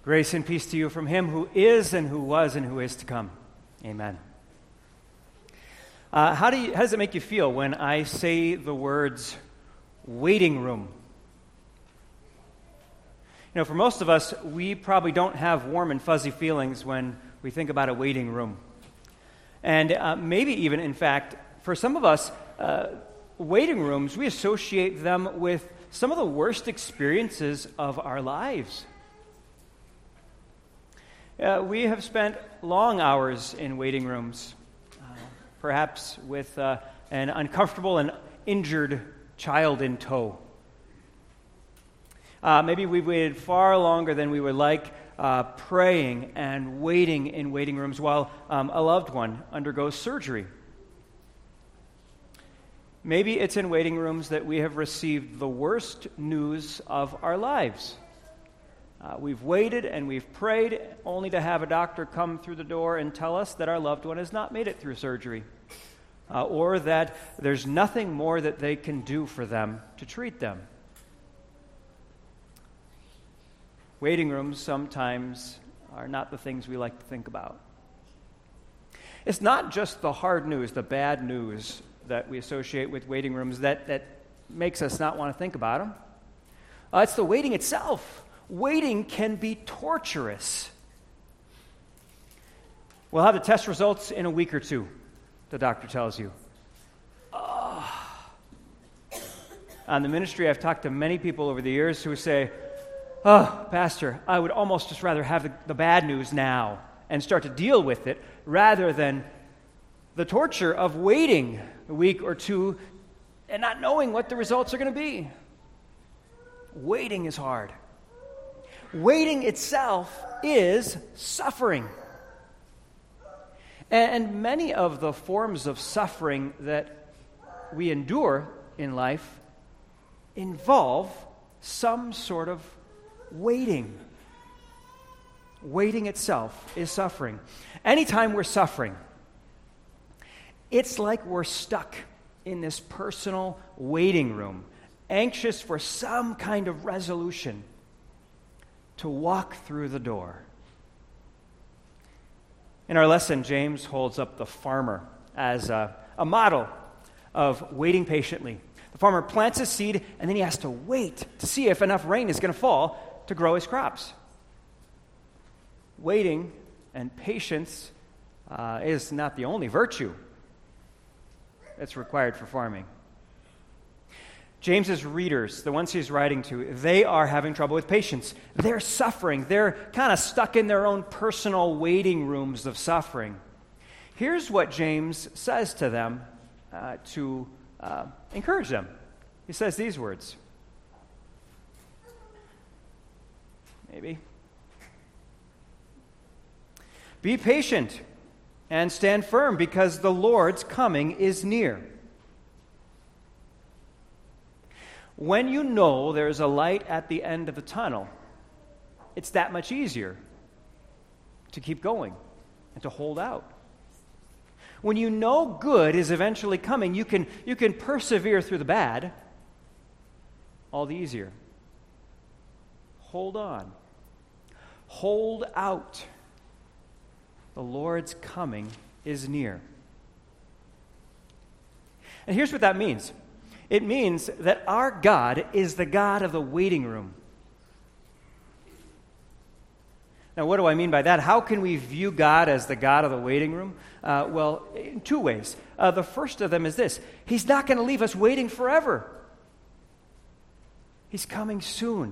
Grace and peace to you from him who is and who was and who is to come. Amen. How does it make you feel when I say the words waiting room? You know, for most of us, we probably don't have warm and fuzzy feelings when we think about a waiting room. And maybe even, in fact, for some of us, waiting rooms, we associate them with some of the worst experiences of our lives. We have spent long hours in waiting rooms, perhaps with an uncomfortable and injured child in tow. Maybe we've waited far longer than we would like, praying and waiting in waiting rooms while a loved one undergoes surgery. Maybe it's in waiting rooms that we have received the worst news of our lives. We've waited and we've prayed only to have a doctor come through the door and tell us that our loved one has not made it through surgery, or that there's nothing more that they can do for them to treat them. Waiting rooms sometimes are not the things we like to think about. It's not just the hard news, the bad news that we associate with waiting rooms that makes us not want to think about them. It's the waiting itself. Waiting can be torturous. We'll have the test results in a week or two, the doctor tells you. On the ministry, I've talked to many people over the years who say, Pastor, I would almost just rather have the bad news now and start to deal with it rather than the torture of waiting a week or two and not knowing what the results are going to be. Waiting is hard. Waiting itself is suffering. And many of the forms of suffering that we endure in life involve some sort of waiting. Waiting itself is suffering. Anytime we're suffering, it's like we're stuck in this personal waiting room, anxious for some kind of resolution to walk through the door. In our lesson, James holds up the farmer as a model of waiting patiently. The farmer plants his seed, and then he has to wait to see if enough rain is going to fall to grow his crops. Waiting and patience is not the only virtue that's required for farming. James's readers, the ones he's writing to, they are having trouble with patience. They're suffering. They're kind of stuck in their own personal waiting rooms of suffering. Here's what James says to them to encourage them. He says these words. Maybe. Be patient and stand firm because the Lord's coming is near. When you know there's a light at the end of the tunnel, it's that much easier to keep going and to hold out. When you know good is eventually coming, you can persevere through the bad all the easier. Hold on. Hold out. The Lord's coming is near. And here's what that means. It means that our God is the God of the waiting room. Now, what do I mean by that? How can we view God as the God of the waiting room? Well, in two ways. The first of them is this. He's not going to leave us waiting forever. He's coming soon.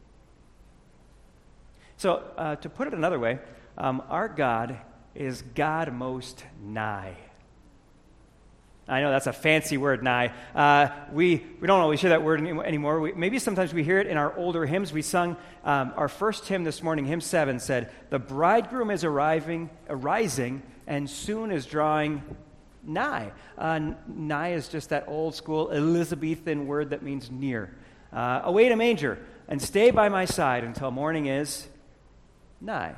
So, to put it another way, our God is God most nigh. I know that's a fancy word, nigh. We don't always hear that word anymore. Maybe sometimes we hear it in our older hymns. We sung our first hymn this morning, hymn 7, said, "The bridegroom is arising, and soon is drawing nigh." Nigh is just that old school Elizabethan word that means near. Await a manger, and stay by my side until morning is nigh.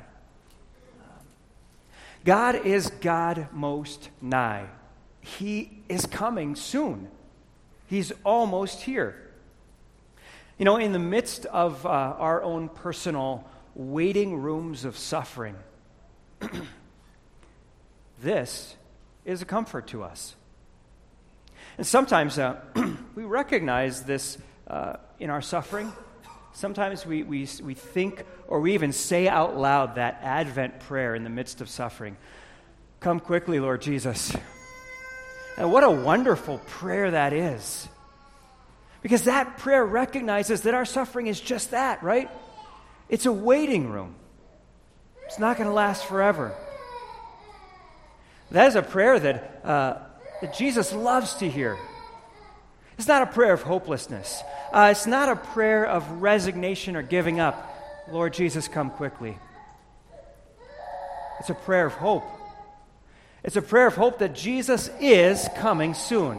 God is God most nigh. He is coming soon. He's almost here. You know, in the midst of our own personal waiting rooms of suffering. This is a comfort to us. And sometimes we recognize this in our suffering. Sometimes we think or we even say out loud that Advent prayer in the midst of suffering. Come quickly, Lord Jesus. And what a wonderful prayer that is. Because that prayer recognizes that our suffering is just that, right? It's a waiting room. It's not going to last forever. That is a prayer that Jesus loves to hear. It's not a prayer of hopelessness. It's not a prayer of resignation or giving up. Lord Jesus, come quickly. It's a prayer of hope. It's a prayer of hope that Jesus is coming soon.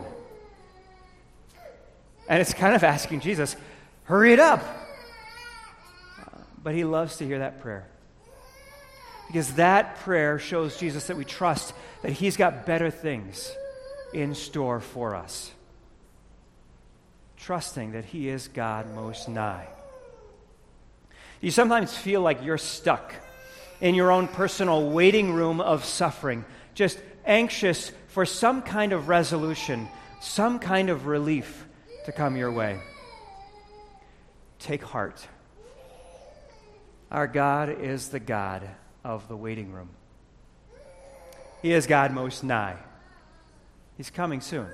And it's kind of asking Jesus, hurry it up. But he loves to hear that prayer. Because that prayer shows Jesus that we trust that he's got better things in store for us. Trusting that he is God most nigh. You sometimes feel like you're stuck in your own personal waiting room of suffering, just anxious for some kind of resolution, some kind of relief to come your way. Take heart. Our God is the God of the waiting room. He is God most nigh. He's coming soon.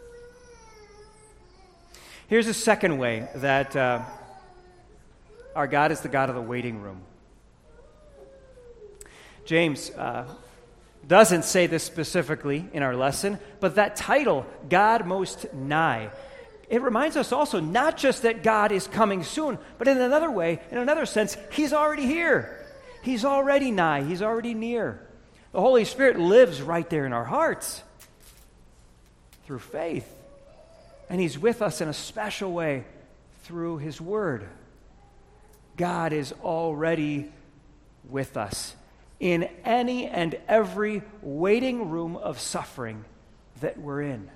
Here's a second way that our God is the God of the waiting room. James doesn't say this specifically in our lesson, but that title, God Most Nigh, it reminds us also not just that God is coming soon, but in another way, in another sense, he's already here. He's already nigh. He's already near. The Holy Spirit lives right there in our hearts through faith. And he's with us in a special way through his word. God is already with us in any and every waiting room of suffering that we're in.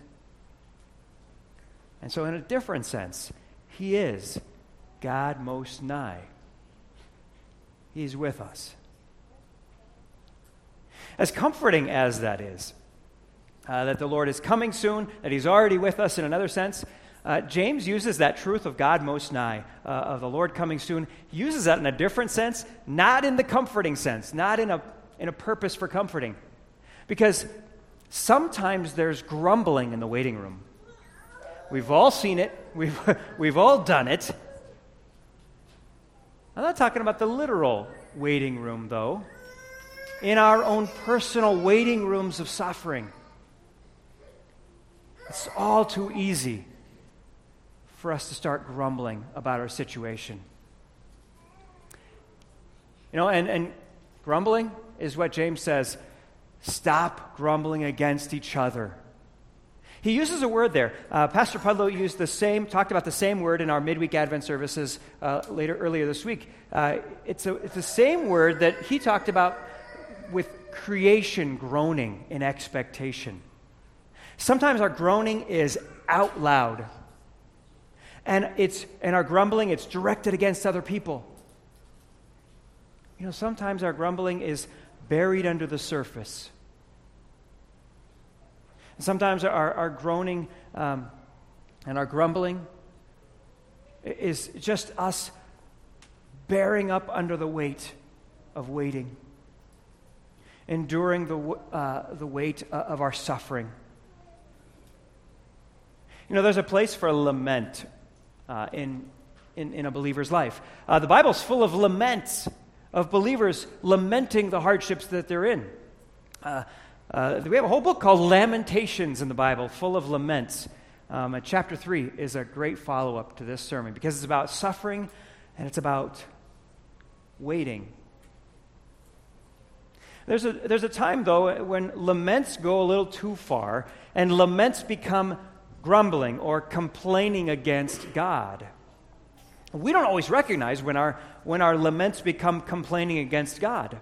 And so in a different sense, he is God most nigh. He's with us. As comforting as that is, that the Lord is coming soon, that he's already with us in another sense, James uses that truth of God most nigh, of the Lord coming soon, he uses that in a different sense, not in the comforting sense, not in a purpose for comforting. Because sometimes there's grumbling in the waiting room. We've all seen it. We've all done it. I'm not talking about the literal waiting room, though. In our own personal waiting rooms of suffering. It's all too easy for us to start grumbling about our situation. You know, and grumbling is what James says, stop grumbling against each other. He uses a word there. Pastor Pudlow talked about the same word in our midweek Advent services earlier this week. It's the same word that he talked about with creation groaning in expectation. Sometimes our groaning is out loud, and our grumbling, it's directed against other people. You know, sometimes our grumbling is buried under the surface. Sometimes our groaning and our grumbling is just us bearing up under the weight of waiting, enduring the weight of our suffering. You know, there's a place for lament in a believer's life. The Bible's full of laments, of believers lamenting the hardships that they're in. We have a whole book called Lamentations in the Bible, full of laments. Chapter 3 is a great follow-up to this sermon because it's about suffering and it's about waiting. There's a time, though, when laments go a little too far and laments become grumbling or complaining against God. We don't always recognize when our laments become complaining against God.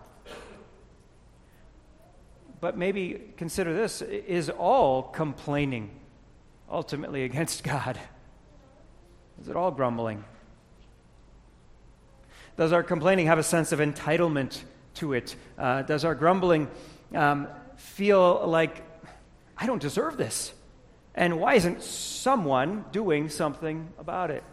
But maybe consider this, is all complaining ultimately against God? Is it all grumbling? Does our complaining have a sense of entitlement to it? Does our grumbling feel like, I don't deserve this? And why isn't someone doing something about it?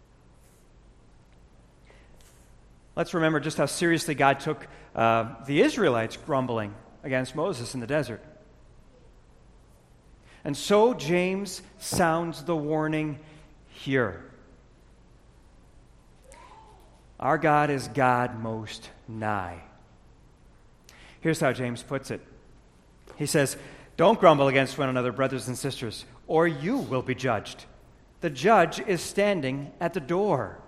Let's remember just how seriously God took the Israelites grumbling against Moses in the desert. And so James sounds the warning here. Our God is God most nigh. Here's how James puts it. He says, "Don't grumble against one another, brothers and sisters, or you will be judged. The judge is standing at the door."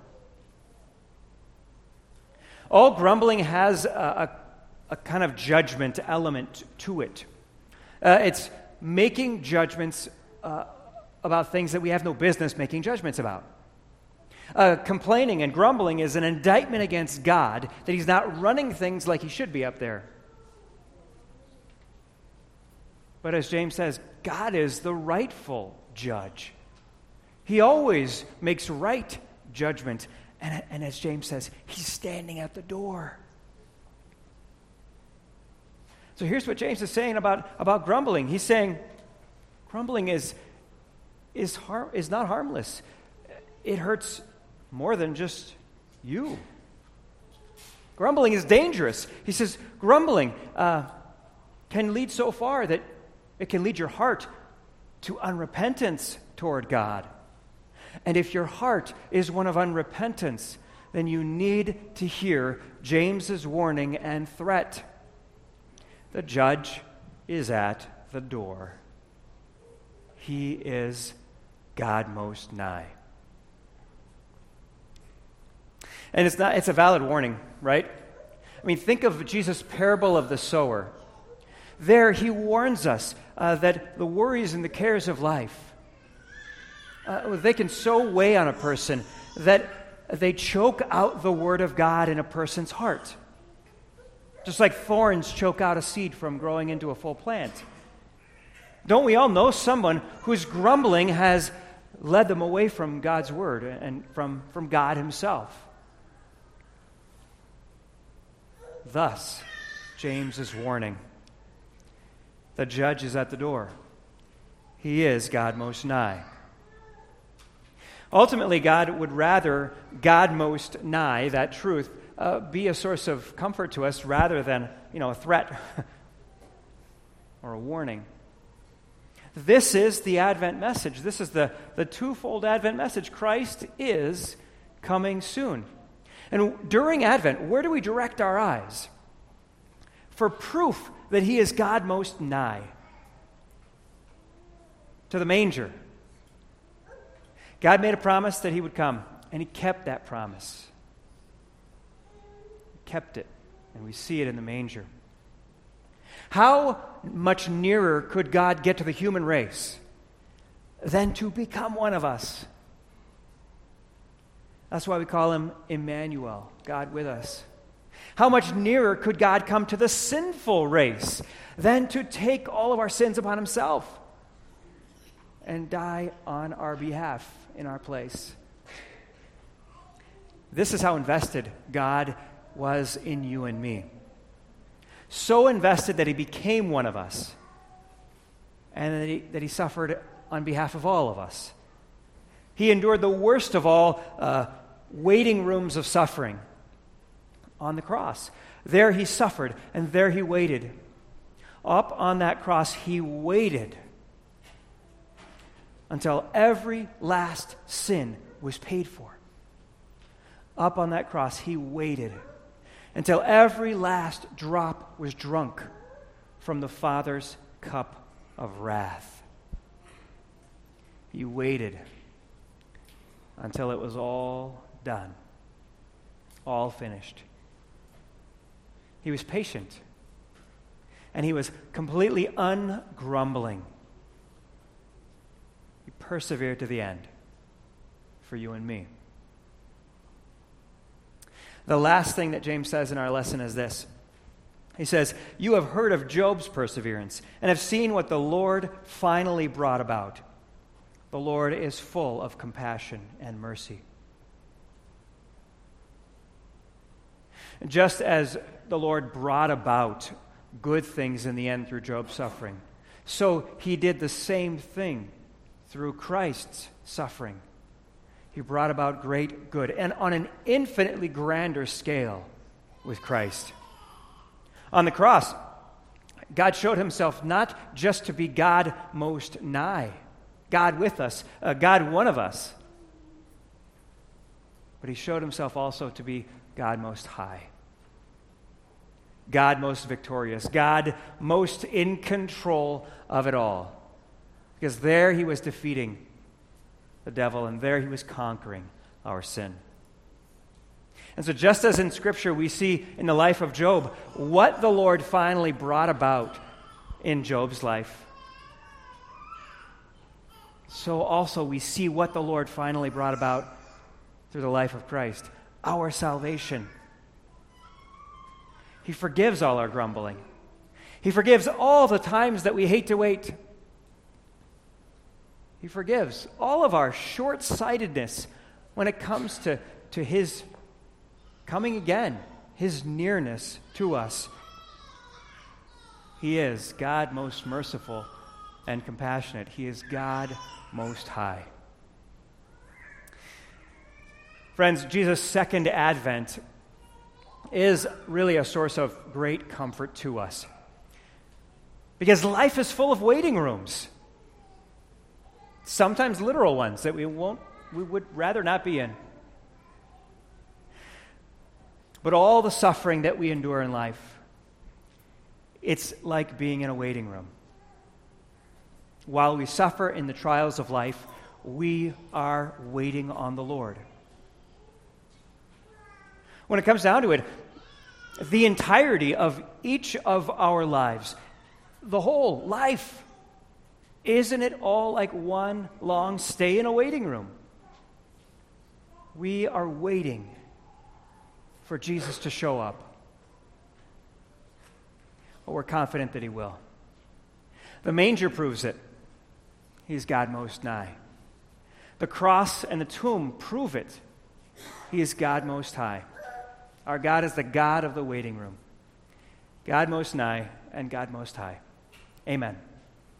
All grumbling has a kind of judgment element to it. It's making judgments about things that we have no business making judgments about. Complaining and grumbling is an indictment against God that he's not running things like he should be up there. But as James says, God is the rightful judge. He always makes right judgment. And as James says, he's standing at the door. So here's what James is saying about grumbling. He's saying grumbling is not harmless. It hurts more than just you. Grumbling is dangerous. He says grumbling can lead so far that it can lead your heart to unrepentance toward God. And if your heart is one of unrepentance, then you need to hear James's warning and threat. The judge is at the door. He is God most nigh. And it's a valid warning, right? I mean, think of Jesus' parable of the sower. There he warns us that the worries and the cares of life, they can so weigh on a person that they choke out the word of God in a person's heart. Just like thorns choke out a seed from growing into a full plant. Don't we all know someone whose grumbling has led them away from God's word and from God himself? Thus, James is warning. The judge is at the door. He is God most nigh. Ultimately, God would rather God most nigh, that truth, be a source of comfort to us rather than, a threat or a warning. This is the Advent message. This is the twofold Advent message. Christ is coming soon. And during Advent, where do we direct our eyes? For proof that he is God most nigh. To the manger. God made a promise that he would come, and he kept that promise. He kept it, and we see it in the manger. How much nearer could God get to the human race than to become one of us? That's why we call him Emmanuel, God with us. How much nearer could God come to the sinful race than to take all of our sins upon himself and die on our behalf in our place? This is how invested God was in you and me. So invested that he became one of us, and that he suffered on behalf of all of us. He endured the worst of all waiting rooms of suffering on the cross. There he suffered, and there he waited. Up on that cross, he waited until every last sin was paid for. Up on that cross, he waited until every last drop was drunk from the Father's cup of wrath. He waited until it was all done, all finished. He was patient, and he was completely ungrumbling. He persevered to the end for you and me. The last thing that James says in our lesson is this. He says, "You have heard of Job's perseverance and have seen what the Lord finally brought about. The Lord is full of compassion and mercy." Just as the Lord brought about good things in the end through Job's suffering, so he did the same thing through Christ's suffering. He brought about great good, and on an infinitely grander scale with Christ. On the cross, God showed himself not just to be God most nigh, God with us, God one of us, but he showed himself also to be God most high, God most victorious, God most in control of it all. Because there he was defeating the devil, and there he was conquering our sin. And so just as in Scripture we see in the life of Job what the Lord finally brought about in Job's life, so also we see what the Lord finally brought about through the life of Christ, our salvation. He forgives all our grumbling. He forgives all the times that we hate to wait. He forgives all of our short-sightedness when it comes to his coming again, his nearness to us. He is God most merciful and compassionate. He is God most high. Friends, Jesus' second advent is really a source of great comfort to us. Because life is full of waiting rooms. Sometimes literal ones that we would rather not be in. But all the suffering that we endure in life, it's like being in a waiting room. While we suffer in the trials of life, we are waiting on the Lord. When it comes down to it, the entirety of each of our lives, the whole life, isn't it all like one long stay in a waiting room? We are waiting for Jesus to show up. But we're confident that he will. The manger proves it. He's God most nigh. The cross and the tomb prove it. He is God most high. Our God is the God of the waiting room. God most nigh and God most high. Amen.